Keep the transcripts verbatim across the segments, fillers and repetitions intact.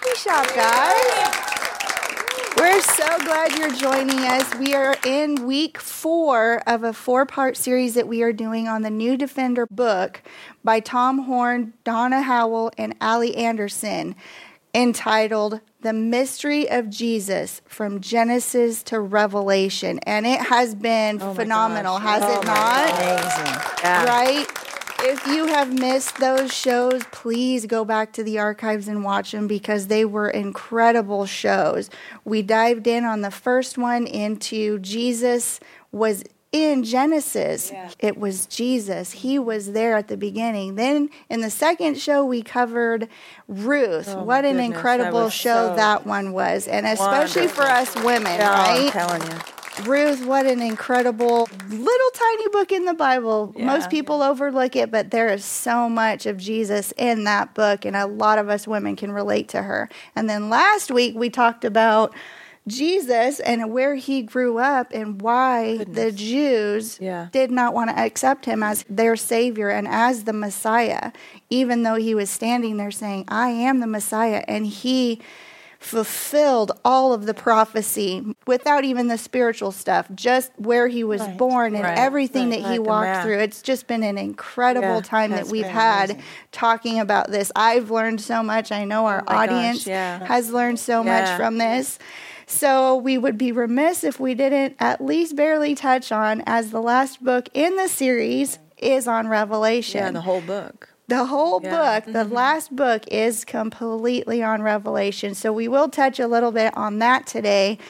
Coffee Shop, guys. We're so glad you're joining us. We are in week four of a four-part series that we are doing on the New Defender book by Tom Horn, Donna Howell, and Allie Anderson, entitled The Mystery of Jesus from Genesis to Revelation. And it has been oh phenomenal, has oh it not? Amazing. Yeah. Right? If you have missed those shows, please go back to the archives and watch them because they were incredible shows. We dived in on the first one into Jesus was in Genesis. Yeah. It was Jesus. He was there at the beginning. Then in the second show, we covered Ruth. Oh, what an goodness. incredible that show so that one was. And especially wonderful. for us women, yeah, right? I'm telling you. Ruth, what an incredible little tiny book in the Bible. Yeah. Most people overlook it, but there is so much of Jesus in that book, and a lot of us women can relate to her. And then last week, we talked about Jesus and where he grew up and why Goodness. the Jews yeah. did not want to accept him as their Savior and as the Messiah, even though he was standing there saying, I am the Messiah, and he fulfilled all of the prophecy without even the spiritual stuff, just where he was right. born and right. everything right. that he like walked through. It's just been an incredible yeah, time that we've had amazing. talking about this. I've learned so much. I know our oh audience gosh, yeah. has learned so yeah. much from this. So we would be remiss if we didn't at least barely touch on, as the last book in the series is on Revelation. Yeah, the whole book. The whole yeah. book, the mm-hmm. last book, is completely on Revelation. So we will touch a little bit on that today.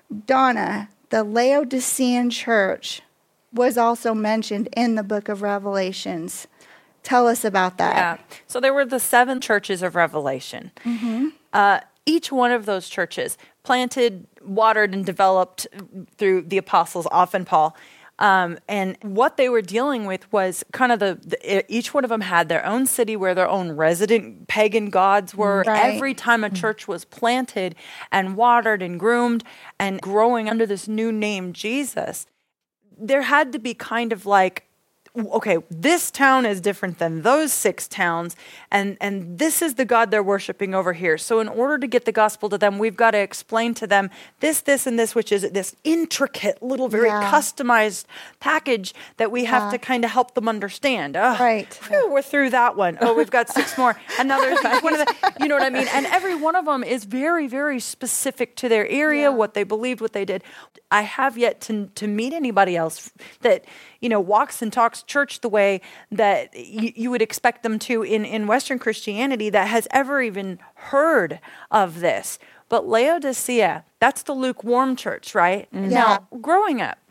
Donna, the Laodicean church was also mentioned in the book of Revelations. Tell us about that. Yeah. So there were the seven churches of Revelation. Mm-hmm. Uh, each one of those churches, planted, watered, and developed through the apostles, often Paul. Um, and what they were dealing with was kind of the, the, each one of them had their own city where their own resident pagan gods were. Right. Every time a church was planted and watered and groomed and growing under this new name, Jesus, there had to be kind of like, okay, this town is different than those six towns, and, and this is the God they're worshiping over here. So in order to get the gospel to them, we've got to explain to them this, this, and this, which is this intricate little, very yeah. customized package that we have yeah. to kind of help them understand. Oh, right. Whew, we're through that one. Oh, we've got six more. And now there's one of the, you know what I mean? And every one of them is very, very specific to their area, yeah. what they believed, what they did. I have yet to to meet anybody else that, you know, walks and talks church the way that you, you would expect them to in, in Western Christianity that has ever even heard of this. But Laodicea, that's the lukewarm church, right? Mm-hmm. Now, growing up,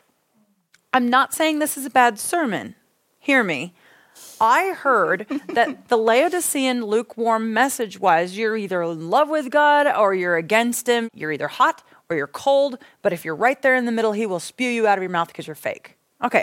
I'm not saying this is a bad sermon. Hear me. I heard that the Laodicean lukewarm message was you're either in love with God or you're against him. You're either hot or you're cold, but if you're right there in the middle, he will spew you out of your mouth because you're fake. Okay.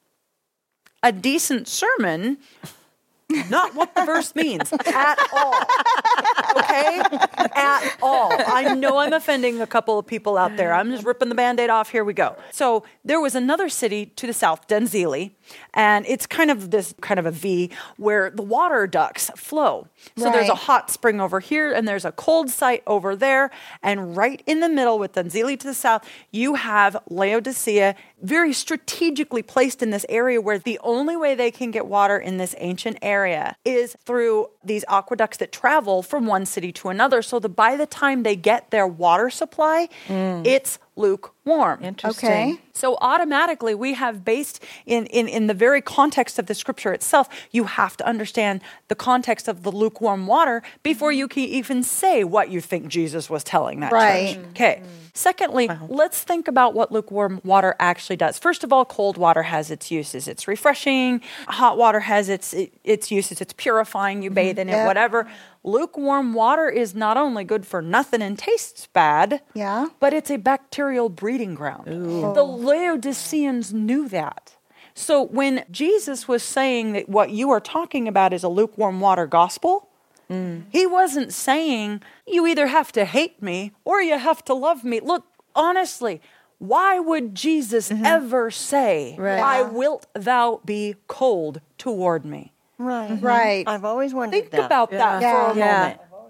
A decent sermon, not what the verse means at all. Okay? At all. I know I'm offending a couple of people out there. I'm just ripping the Band-Aid off. Here we go. So there was another city to the south, Denzili, and it's kind of this kind of a V where the water ducts flow. So right. there's a hot spring over here and there's a cold site over there. And right in the middle with Denzili to the south, you have Laodicea, very strategically placed in this area where the only way they can get water in this ancient area is through these aqueducts that travel from one city to another. So that by the time they get their water supply, mm. it's lukewarm. Interesting. Okay. So automatically we have based in, in, in the very context of the scripture itself, you have to understand the context of the lukewarm water before you can even say what you think Jesus was telling that right. church. Okay. Mm-hmm. Secondly, uh-huh. let's think about what lukewarm water actually does. First of all, cold water has its uses. It's refreshing. Hot water has its its uses. It's purifying. You bathe in yeah. it, whatever. Lukewarm water is not only good for nothing and tastes bad, yeah. but it's a bacterial breeding ground. Ooh. The Laodiceans knew that. So when Jesus was saying that what you are talking about is a lukewarm water gospel, mm. he wasn't saying you either have to hate me or you have to love me. Look, honestly, why would Jesus mm-hmm. ever say, right. "Why wilt thou be cold toward me"? Right. Mm-hmm. Right. I've always wondered Think that. about yeah. that yeah. for a yeah. moment.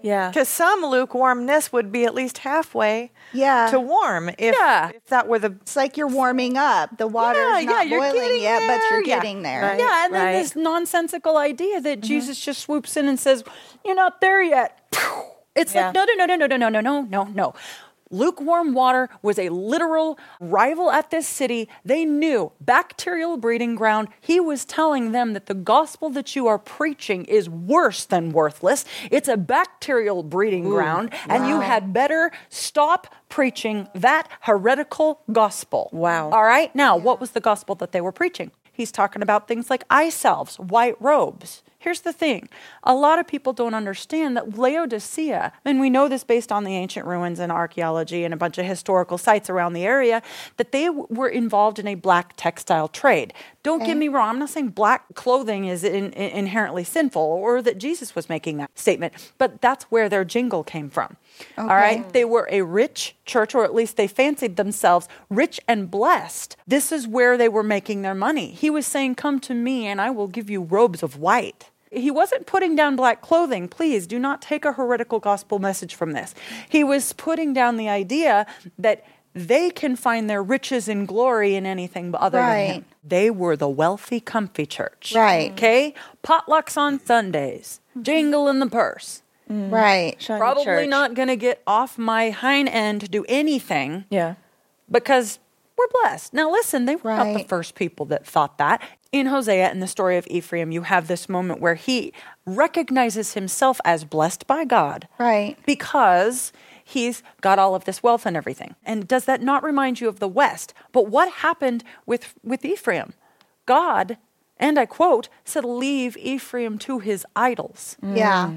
Yeah. Because some lukewarmness would be at least halfway Yeah. to warm if, Yeah. if that were the... It's like you're warming up. The water's Yeah, yeah, not you're boiling getting yet, but there. you're Yeah. getting there. Right. Yeah, and then right. this nonsensical idea that Jesus just swoops in and says, "You're not there yet." It's Yeah. like, no, no, no, no, no, no, no, no, no, no. Lukewarm water was a literal rival at this city. They knew, bacterial breeding ground. He was telling them that the gospel that you are preaching is worse than worthless. It's a bacterial breeding ground, and you had better stop preaching that heretical gospel. Wow. All right? Now, what was the gospel that they were preaching? He's talking about things like eye salves, white robes. Here's the thing. A lot of people don't understand that Laodicea, and we know this based on the ancient ruins and archaeology and a bunch of historical sites around the area, that they w- were involved in a black textile trade. Don't Okay. get me wrong. I'm not saying black clothing is in, in, inherently sinful or that Jesus was making that statement, but that's where their jingle came from. All right? They were a rich church, or at least they fancied themselves rich and blessed. This is where they were making their money. He was saying, "Come to me and I will give you robes of white." He wasn't putting down black clothing. Please do not take a heretical gospel message from this. He was putting down the idea that they can find their riches and glory in anything but other Right. than him. They were the wealthy, comfy church. Right. Okay? Potlucks on Sundays. Jingle in the purse. Right. Shiny Probably church. not going to get off my hind end to do anything Yeah. because we're blessed. Now, listen, they were not the Right. first people that thought that. In Hosea, in the story of Ephraim, you have this moment where he recognizes himself as blessed by God. Right. Because he's got all of this wealth and everything. And does that not remind you of the West? But what happened with, with Ephraim? God, and I quote, said, "Leave Ephraim to his idols." Yeah.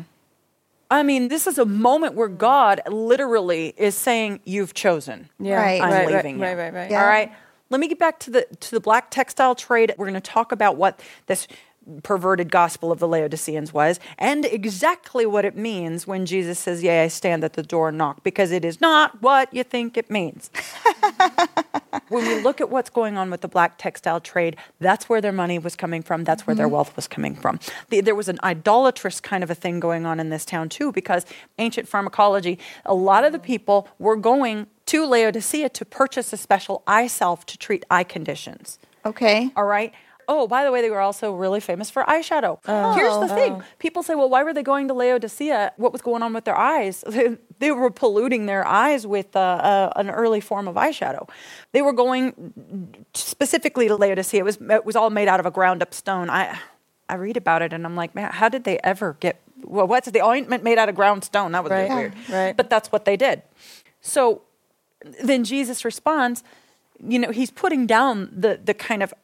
I mean, this is a moment where God literally is saying, "You've chosen. Yeah. Right. I'm right, leaving right, you." right, right, right. Yeah. All right. Let me get back to the to the black textile trade. We're going to talk about what this perverted gospel of the Laodiceans was and exactly what it means when Jesus says, "Yea, I stand at the door and knock," because it is not what you think it means. When we look at what's going on with the black textile trade, that's where their money was coming from. That's where their wealth was coming from. The, there was an idolatrous kind of a thing going on in this town too, because ancient pharmacology, a lot of the people were going to Laodicea to purchase a special eye salve to treat eye conditions. Okay. All right. Oh, by the way, they were also really famous for eyeshadow. Here's the thing. People say, well, why were they going to Laodicea? What was going on with their eyes? They were polluting their eyes with uh, uh, an early form of eyeshadow. They were going specifically to Laodicea. It was, it was all made out of a ground up stone. I I read about it and I'm like, man, how did they ever get, well, what's the ointment made out of ground stone? That was Right, weird. right. But that's what they did. So then Jesus responds, you know, he's putting down the the kind of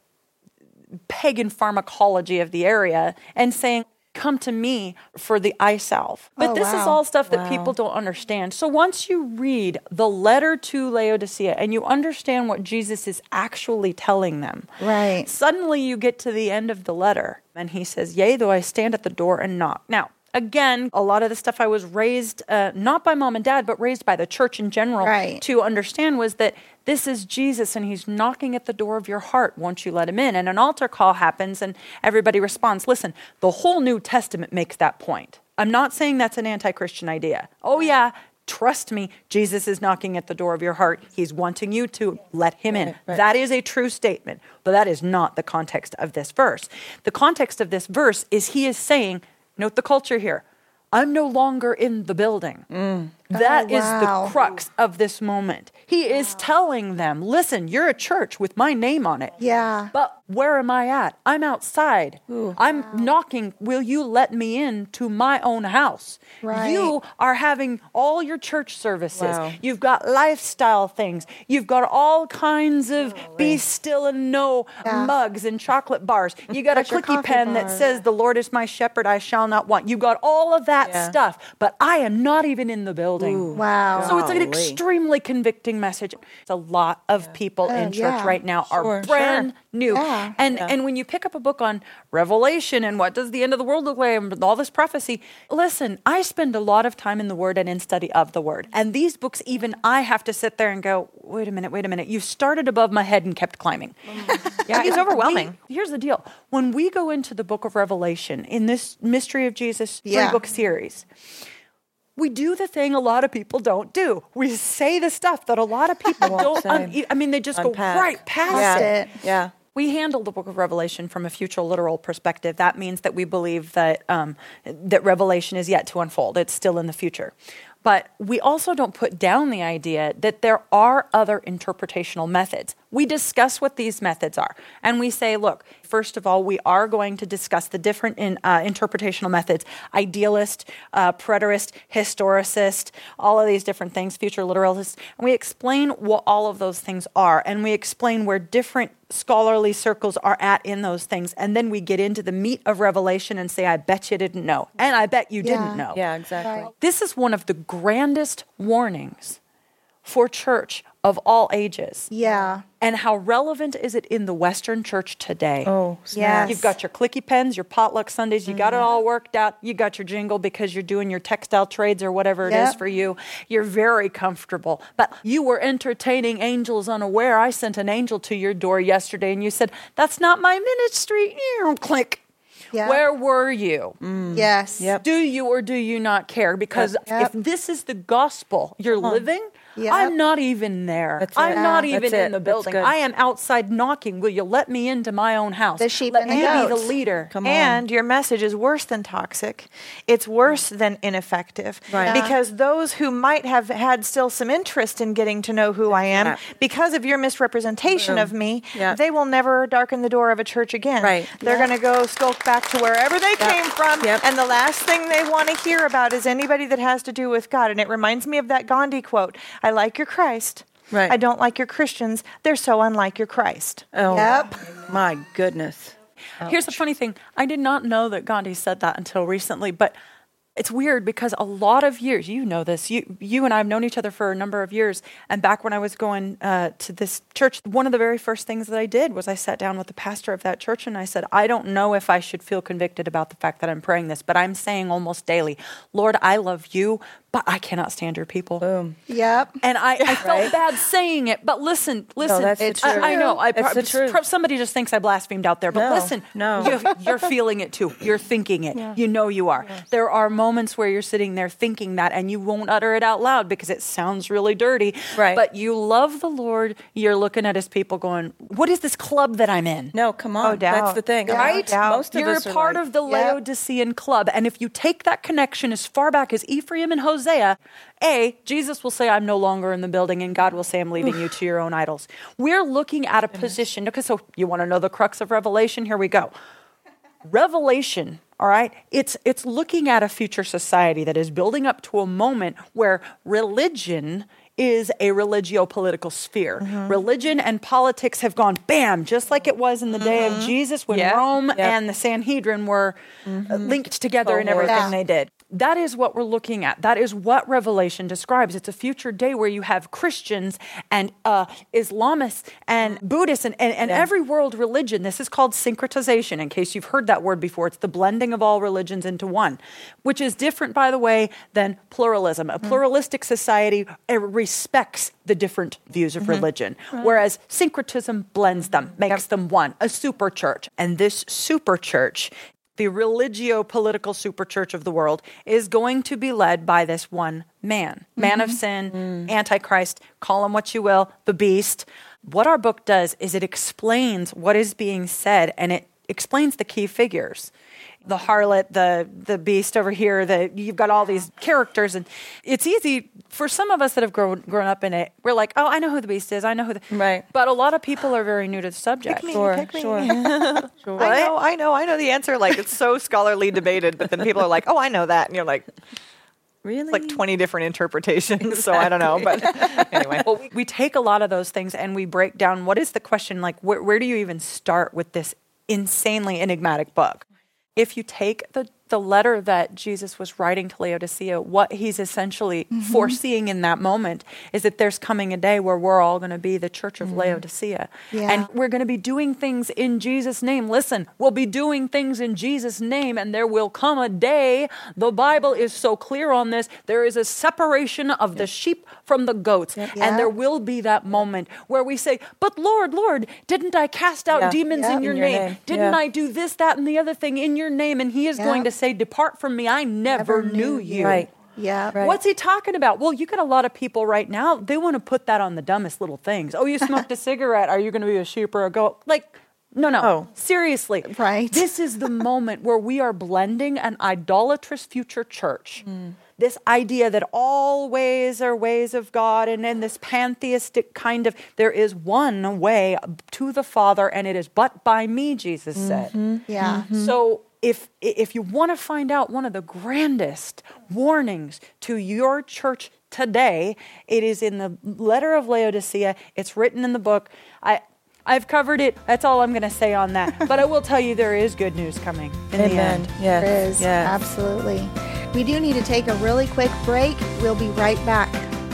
pagan pharmacology of the area and saying, "Come to me for the eye salve." But Oh, this is wow. all stuff that Wow. people don't understand. So once you read the letter to Laodicea and you understand what Jesus is actually telling them, Right. suddenly you get to the end of the letter and he says, "Yea, though I stand at the door and knock." Now, again, a lot of the stuff I was raised, uh, not by mom and dad, but raised by the church in general Right. to understand was that this is Jesus and he's knocking at the door of your heart once you let him in. And an altar call happens and everybody responds. Listen, the whole New Testament makes that point. I'm not saying that's an anti-Christian idea. Oh yeah, trust me, Jesus is knocking at the door of your heart. He's wanting you to let him in. Right, right. That is a true statement, but that is not the context of this verse. The context of this verse is he is saying, note the culture here, I'm no longer in the building. That Oh, is wow. the crux of this moment. He is telling them, listen, you're a church with my name on it. Yeah. But where am I at? I'm outside. I'm knocking. Will you let me in to my own house? Right. You are having all your church services. Wow. You've got lifestyle things. You've got all kinds of be still and know Yeah. mugs and chocolate bars. You got a Got your clicky coffee pen that bar. says, "The Lord is my shepherd, I shall not want." You got all of that Yeah. stuff, but I am not even in the building. Wow. So it's an Golly. extremely convicting message. A lot of people in Oh, church yeah. right now are Sure, brand sure. new. Yeah. And Yeah. and when you pick up a book on Revelation and what does the end of the world look like and all this prophecy, listen, I spend a lot of time in the Word and in study of the Word. And these books, even I have to sit there and go, wait a minute, wait a minute. You started above my head and kept climbing. Yeah, it's overwhelming. We- here's the deal. When we go into the book of Revelation in this Mystery of Jesus Yeah. three-book series, we do the thing a lot of people don't do. We say the stuff that a lot of people don't. say. Un- I mean, they just Unpack. go right past Past it. it. Yeah. We handle the book of Revelation from a future literal perspective. That means that we believe that um, that Revelation is yet to unfold. It's still in the future. But we also don't put down the idea that there are other interpretational methods. We discuss what these methods are. And we say, look, first of all, we are going to discuss the different in, uh, interpretational methods. Idealist, uh, preterist, historicist, all of these different things, future literalist. And we explain what all of those things are. And we explain where different scholarly circles are at in those things. And then we get into the meat of Revelation and say, I bet you didn't know. And I bet you Yeah. didn't know. Yeah, exactly. Right. This is one of the grandest warnings for church of all ages. Yeah. And how relevant is it in the Western church today? Oh, Yes. snap. You've got your clicky pens, your potluck Sundays, you got it all worked out. You got your jingle because you're doing your textile trades or whatever it is Yep. for you. You're very comfortable. But you were entertaining angels unaware. I sent an angel to your door yesterday and you said, that's not my ministry. Click. Yep. Where were you? Yes. Yep. Do you or do you not care? Because Yep. if this is the gospel you're living, Yep. I'm not even there. That's I'm it. not Yeah. even That's in it. the That's building. good. I am outside knocking. Will you let me into my own house? The sheep let and the me be the goats. leader. Come on. And your message is worse than toxic. It's worse than ineffective. Right. Yeah. Because those who might have had still some interest in getting to know who I am, Yeah. because of your misrepresentation Boom. of me, Yeah. they will never darken the door of a church again. Right. They're Yeah. going to go skulk back to wherever they came from. Yep. And the last thing they want to hear about is anybody that has to do with God. And it reminds me of that Gandhi quote, I like your Christ. Right. I don't like your Christians. They're so unlike your Christ. Oh, Yep. my goodness. Here's the funny thing. I did not know that Gandhi said that until recently, but it's weird because a lot of years, you know this, you you and I have known each other for a number of years. And back when I was going uh, to this church, one of the very first things that I did was I sat down with the pastor of that church and I said, I don't know if I should feel convicted about the fact that I'm praying this, but I'm saying almost daily, Lord, I love you, but I cannot stand your people. Boom. Yep. And I, I felt Right? bad saying it, but listen, listen. that's the it's, I, truth. I know. I, It's pro- the truth. pro- somebody just thinks I blasphemed out there, but No, listen, no. You, you're feeling it too. You're thinking it. You know you are. There are moments where you're sitting there thinking that, and you won't utter it out loud because it sounds really dirty. Right. But you love the Lord. You're looking at His people, going, "What is this club that I'm in?" No, come on. Oh, doubt. That's the thing. Yeah, Right? doubt. Most of You're us a are part like- of the Yep. Laodicean club. And if you take that connection as far back as Ephraim and Hosea, A, Jesus will say, I'm no longer in the building, and God will say, I'm leaving you to your own idols. We're looking at a position. Okay, so you want to know the crux of Revelation? Here we go. Revelation, all right, it's it's looking at a future society that is building up to a moment where religion is a religio-political sphere. Mm-hmm. Religion and politics have gone bam, just like it was in the day of Jesus when Yeah. Rome Yeah. and the Sanhedrin were uh, linked together in Cohorts. everything Yeah. they did. That is what we're looking at. That is what Revelation describes. It's a future day where you have Christians and uh, Islamists and Buddhists and, and, and every world religion. This is called syncretization, in case you've heard that word before. It's the blending of all religions into one, which is different, by the way, than pluralism. A pluralistic society uh, respects the different views of religion, whereas syncretism blends them, makes them one, a super church. And this super church, the religio-political super church of the world, is going to be led by this one man. Man of sin, Antichrist, call him what you will, the beast. What our book does is it explains what is being said, and it explains the key figures. The harlot, the the beast over here, the, you've got all these characters, and it's easy for some of us that have grown grown up in it. We're like, oh, I know who the beast is. I know who the... Right. But a lot of people are very new to the subject. Pick me, Sure, pick me. sure. Sure. I know, I know, I know the answer. Like, it's so scholarly debated, but then people are like, oh, I know that. And you're like, Really? it's like twenty different interpretations. So I don't know. But anyway. Well, we, we take a lot of those things and we break down what is the question, like where, where do you even start with this insanely enigmatic book? If you take the, the letter that Jesus was writing to Laodicea, what he's essentially foreseeing in that moment is that there's coming a day where we're all going to be the church of Laodicea. Yeah. And we're going to be doing things in Jesus' name. Listen, we'll be doing things in Jesus' name, and there will come a day, the Bible is so clear on this, there is a separation of the sheep from the goats. Yeah. And there will be that moment where we say, but Lord, Lord, didn't I cast out Yeah. demons Yeah. in your In your name? name. Didn't Yeah. I do this, that, and the other thing in your name? And he is Yeah. going to say, depart from me, I never, Never knew knew you. you. Right. Yeah. Right. What's he talking about? Well, you get a lot of people right now, they want to put that on the dumbest little things. Oh, you smoked a cigarette. Are you going to be a sheep or a goat? Like, no, no. Oh. Seriously. Right. This is the moment where we are blending an idolatrous future church. Mm. This idea that all ways are ways of God, and then this pantheistic kind of, there is one way to the Father, and it is but by me, Jesus said. Mm-hmm. Yeah. Mm-hmm. So if if you want to find out one of the grandest warnings to your church today, it is in the letter of Laodicea. It's written in the book. I, I've covered it. That's all I'm going to say on that. But I will tell you there is good news coming in Amen. the end. Yes. There is. Yes. Absolutely. We do need to take a really quick break. We'll be right back.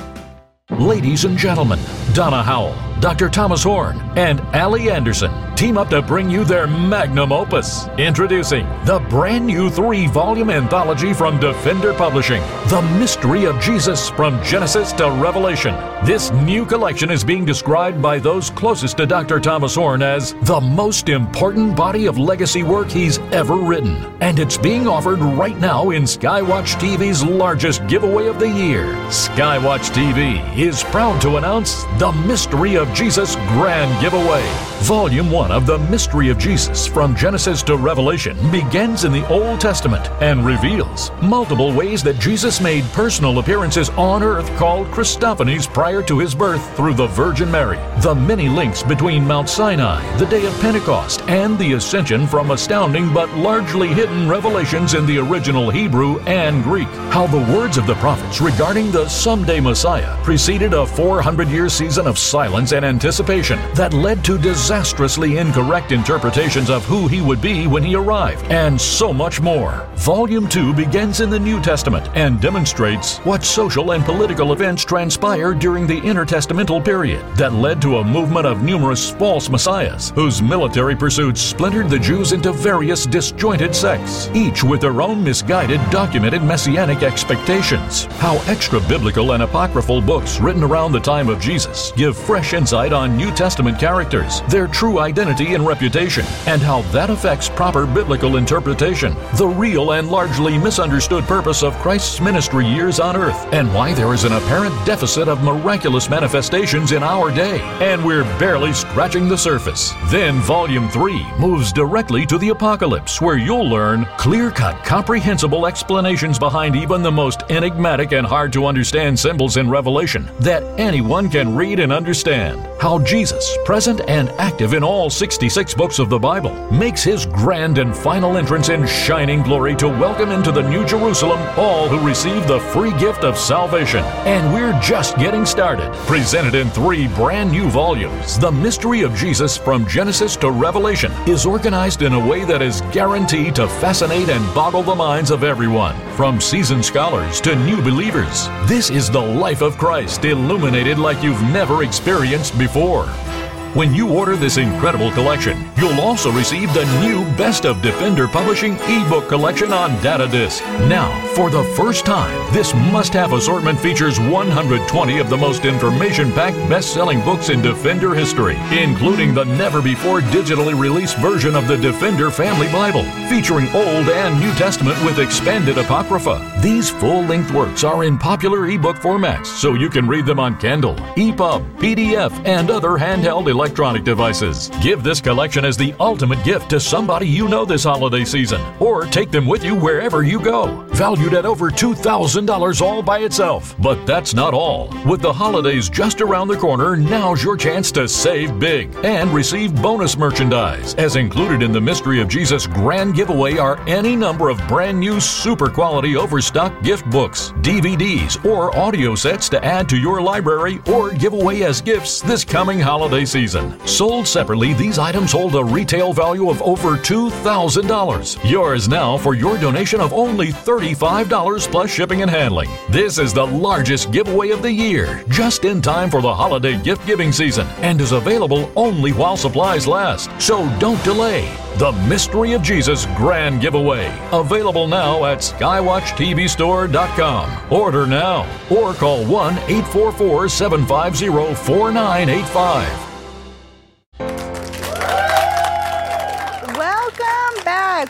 Ladies and gentlemen, Donna Howell, Doctor Thomas Horn, and Allie Anderson team up to bring you their magnum opus. Introducing the brand new three-volume anthology from Defender Publishing, The Mystery of Jesus from Genesis to Revelation. This new collection is being described by those closest to Doctor Thomas Horn as the most important body of legacy work he's ever written. And it's being offered right now in Skywatch T V's largest giveaway of the year. Skywatch T V is proud to announce The Mystery of Jesus Grand Giveaway. Volume one of The Mystery of Jesus from Genesis to Revelation begins in the Old Testament and reveals multiple ways that Jesus made personal appearances on earth called Christophanies prior to his birth through the Virgin Mary. The many links between Mount Sinai, the day of Pentecost, and the Ascension from astounding but largely hidden revelations in the original Hebrew and Greek. How the words of the prophets regarding the someday Messiah preceded a four hundred year season of silence and anticipation that led to disastrously incorrect interpretations of who he would be when he arrived, and so much more. Volume two begins in the New Testament and demonstrates what social and political events transpired during the intertestamental period that led to a movement of numerous false messiahs whose military pursuits splintered the Jews into various disjointed sects, each with their own misguided, documented messianic expectations. How extra-biblical and apocryphal books written around the time of Jesus give fresh insight on New Testament characters, their true identity and reputation, and how that affects proper biblical interpretation, the real and largely misunderstood purpose of Christ's ministry years on earth, and why there is an apparent deficit of miraculous manifestations in our day, and we're barely scratching the surface. Then Volume three moves directly to the Apocalypse, where you'll learn clear-cut, comprehensible explanations behind even the most enigmatic and hard-to-understand symbols in Revelation that anyone can read and understand. How Jesus, present and active in all sixty-six books of the Bible, makes his grand and final entrance in shining glory to welcome into the New Jerusalem all who receive the free gift of salvation. And we're just getting started. Presented in three brand new volumes, The Mystery of Jesus from Genesis to Revelation is organized in a way that is guaranteed to fascinate and boggle the minds of everyone, from seasoned scholars to new believers. This is the life of Christ illuminated like you've never experienced before. When you order this incredible collection, you'll also receive the new Best of Defender Publishing ebook collection on data disc. Now, for the first time, this must-have assortment features one hundred twenty of the most information-packed best-selling books in Defender history, including the never-before digitally released version of the Defender Family Bible, featuring Old and New Testament with expanded Apocrypha. These full-length works are in popular ebook formats, so you can read them on Kindle, E P U B, P D F, and other handheld electronic devices. Give this collection as the ultimate gift to somebody you know this holiday season, or take them with you wherever you go. Valued at over two thousand dollars all by itself. But that's not all. With the holidays just around the corner, now's your chance to save big and receive bonus merchandise. As included in the Mystery of Jesus Grand Giveaway are any number of brand new super quality overstock gift books, D V Ds, or audio sets to add to your library or give away as gifts this coming holiday season. Sold separately, these items hold a retail value of over two thousand dollars. Yours now for your donation of only thirty-five dollars plus shipping and handling. This is the largest giveaway of the year, just in time for the holiday gift-giving season, and is available only while supplies last. So don't delay. The Mystery of Jesus Grand Giveaway. Available now at skywatch t v store dot com. Order now or call one eight four four, seven five zero, four nine eight five. Welcome back.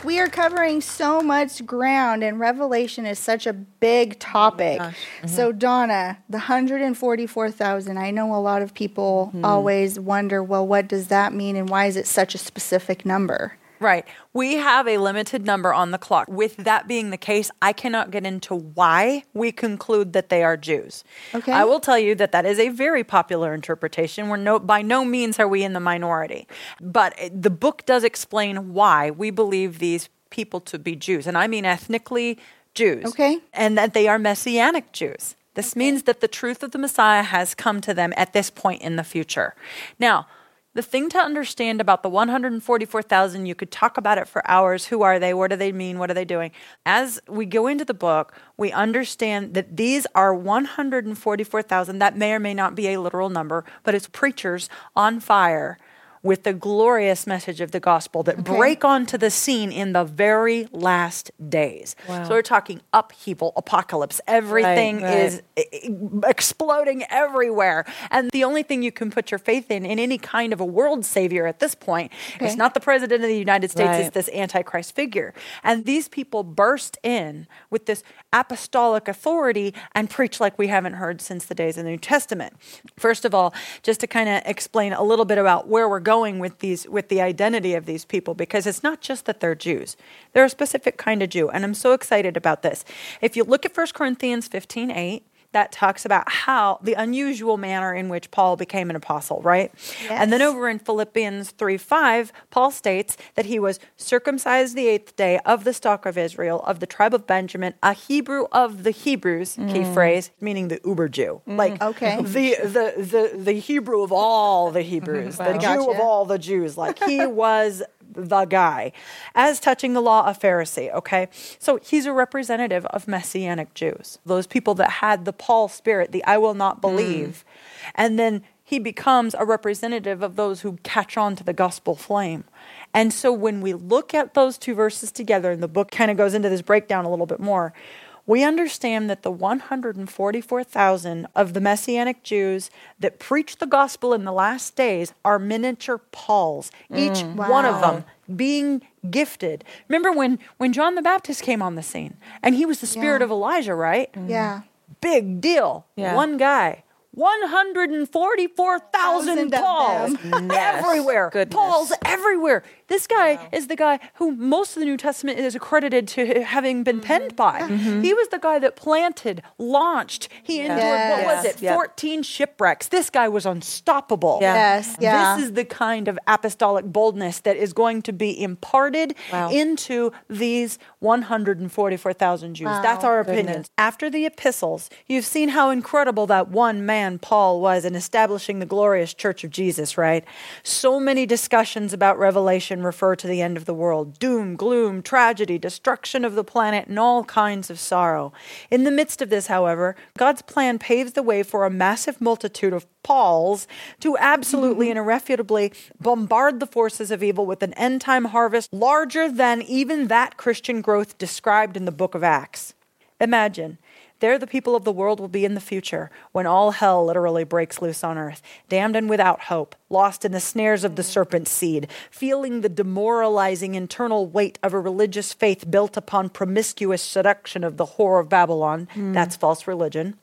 Like, we are covering so much ground, and Revelation is such a big topic. Oh mm-hmm. So, Donna, the one hundred forty-four thousand, I know a lot of people Mm-hmm. always wonder, well, what does that mean, and why is it such a specific number? Right. We have a limited number on the clock. With that being the case, I cannot get into why we conclude that they are Jews. Okay. I will tell you that that is a very popular interpretation. We're no, by no means are we in the minority. But the book does explain why we believe these people to be Jews. And I mean ethnically Jews. Okay. And that they are Messianic Jews. This means that the truth of the Messiah has come to them at this point in the future. Now, the thing to understand about the one hundred forty-four thousand, you could talk about it for hours. Who are they? What do they mean? What are they doing? As we go into the book, we understand that these are one hundred forty-four thousand. That may or may not be a literal number, but it's preachers on fire with the glorious message of the gospel that Okay. break onto the scene in the very last days. Wow. So we're talking upheaval, apocalypse. Everything right. is i- i- exploding everywhere. And the only thing you can put your faith in, in any kind of a world savior at this point, Okay. is not the president of the United States, Right. it's this Antichrist figure. And these people burst in with this apostolic authority and preach like we haven't heard since the days of the New Testament. First of all, just to kind of explain a little bit about where we're going with these, with the identity of these people, because it's not just that they're Jews. They're a specific kind of Jew, and I'm so excited about this. If you look at First Corinthians fifteen eight, that talks about how the unusual manner in which Paul became an apostle, right? And then Yes. over in Philippians three five, Paul states that he was circumcised the eighth day of the stock of Israel, of the tribe of Benjamin, a Hebrew of the Hebrews, key phrase, meaning the uber Jew. Like Okay. the, the, the, the Hebrew of all the Hebrews, the Jew Gotcha. of all the Jews. Like he was the guy. As touching the law, a Pharisee, okay? So he's a representative of Messianic Jews, those people that had the Paul spirit, the I will not believe. And then he becomes a representative of those who catch on to the gospel flame. And so when we look at those two verses together, and the book kind of goes into this breakdown a little bit more, we understand that the one hundred forty-four thousand of the Messianic Jews that preach the gospel in the last days are miniature Pauls, each one of Wow. them being gifted. Remember when, when John the Baptist came on the scene, and he was the spirit Yeah. of Elijah, right? Yeah. Big deal. Yeah. One guy. one hundred forty-four thousand Thousand of Pauls them. everywhere. Goodness. Pauls everywhere. This guy is the guy who most of the New Testament is accredited to having been penned by. He was the guy that planted, launched. He endured, what was Yes. it, Yep. fourteen shipwrecks. This guy was unstoppable. Yeah. Yes. Yeah. This is the kind of apostolic boldness that is going to be imparted Wow. into these one hundred forty-four thousand Jews. Wow. That's our Goodness. opinion. After the epistles, you've seen how incredible that one man, Paul, was in establishing the glorious church of Jesus, right? So many discussions about Revelation refer to the end of the world. Doom, gloom, tragedy, destruction of the planet, and all kinds of sorrow. In the midst of this, however, God's plan paves the way for a massive multitude of Pauls to absolutely and irrefutably bombard the forces of evil with an end-time harvest larger than even that Christian growth described in the book of Acts. Imagine, there the people of the world will be in the future, when all hell literally breaks loose on earth, damned and without hope, lost in the snares of the serpent's seed, feeling the demoralizing internal weight of a religious faith built upon promiscuous seduction of the whore of Babylon. That's false religion.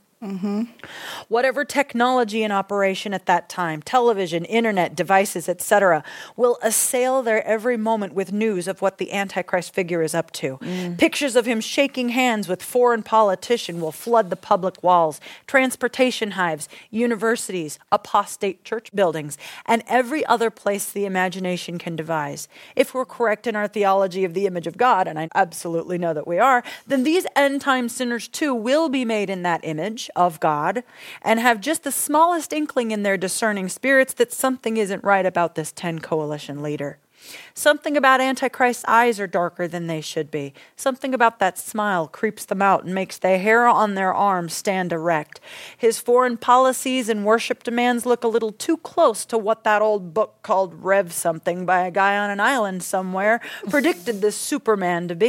Whatever technology in operation at that time, television, internet, devices, et cetera, will assail their every moment with news of what the Antichrist figure is up to. Pictures of him shaking hands with foreign politician will flood the public walls, transportation hives, universities, apostate church buildings, and every other place the imagination can devise. If we're correct in our theology of the image of God, and I absolutely know that we are, then these end-time sinners too will be made in that image of God and have just the smallest inkling in their discerning spirits that something isn't right about this ten coalition leader. Something about Antichrist's eyes are darker than they should be. Something about that smile creeps them out and makes the hair on their arms stand erect. His foreign policies and worship demands look a little too close to what that old book called Rev Something by a guy on an island somewhere predicted this Superman to be.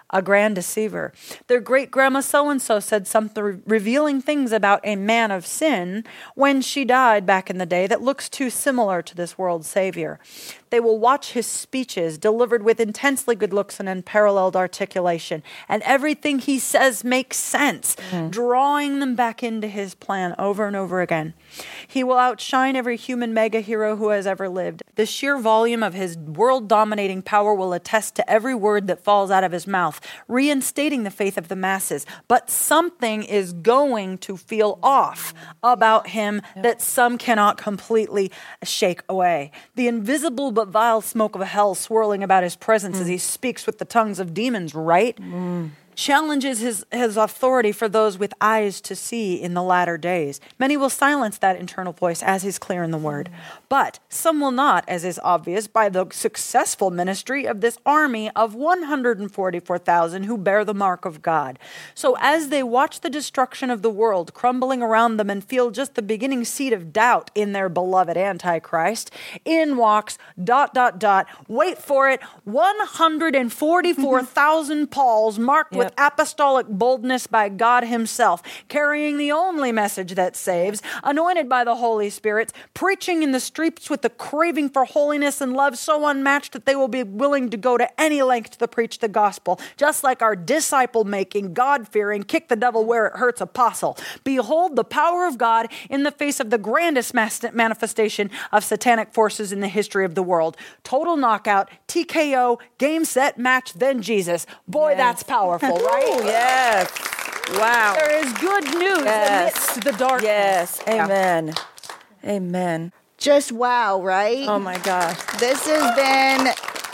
a grand deceiver. Their great-grandma so-and-so said something re- revealing things about a man of sin when she died back in the day that looks too similar to this world's Savior. They will watch his speeches delivered with intensely good looks and unparalleled articulation, and everything he says makes sense, mm. drawing them back into his plan over and over again. He will outshine every human mega hero who has ever lived. The sheer volume of his world-dominating power will attest to every word that falls out of his mouth, reinstating the faith of the masses. But something is going to feel off about him that some cannot completely shake away. The invisible but vile smoke of hell swirling about his presence mm. as he speaks with the tongues of demons, right? Mm. Challenges his, his authority for those with eyes to see in the latter days. Many will silence that internal voice as he's clear in the word. But some will not, as is obvious by the successful ministry of this army of one hundred forty-four thousand who bear the mark of God. So as they watch the destruction of the world crumbling around them and feel just the beginning seed of doubt in their beloved Antichrist, in walks, dot, dot, dot, wait for it, one hundred forty-four thousand Pauls marked yep. with apostolic boldness by God himself, carrying the only message that saves, anointed by the Holy Spirit, preaching in the streets with the craving for holiness and love so unmatched that they will be willing to go to any length to preach the gospel, just like our disciple-making, God-fearing, kick the devil where it hurts apostle. Behold the power of God in the face of the grandest manifestation of satanic forces in the history of the world. Total knockout, T K O, game, set, match, then Jesus. Boy, yes. that's powerful, right? Yes. Wow. There is good news yes. amidst the darkness. Yes. Amen. Yeah. Amen. Just wow, right? Oh my gosh. This has been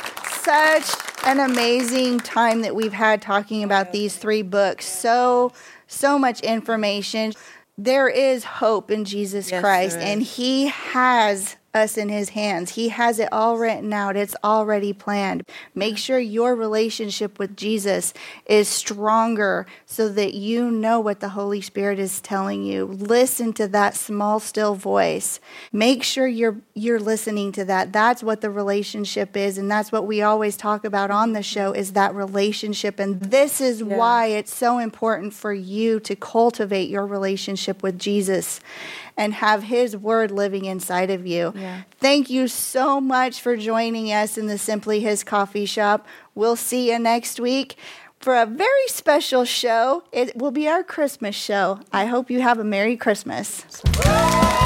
such an amazing time that we've had talking about these three books. So, so much information. There is hope in Jesus yes, Christ, and he has us in his hands. He has it all written out. It's already planned. Make sure your relationship with Jesus is stronger so that you know what the Holy Spirit is telling you. Listen to that small, still voice. Make sure you're you're listening to that. That's what the relationship is, and that's what we always talk about on the show is that relationship. And this is yeah. why it's so important for you to cultivate your relationship with Jesus and have his word living inside of you. Yeah. Thank you so much for joining us in the Simply His Coffee Shop. We'll see you next week for a very special show. It will be our Christmas show. I hope you have a Merry Christmas.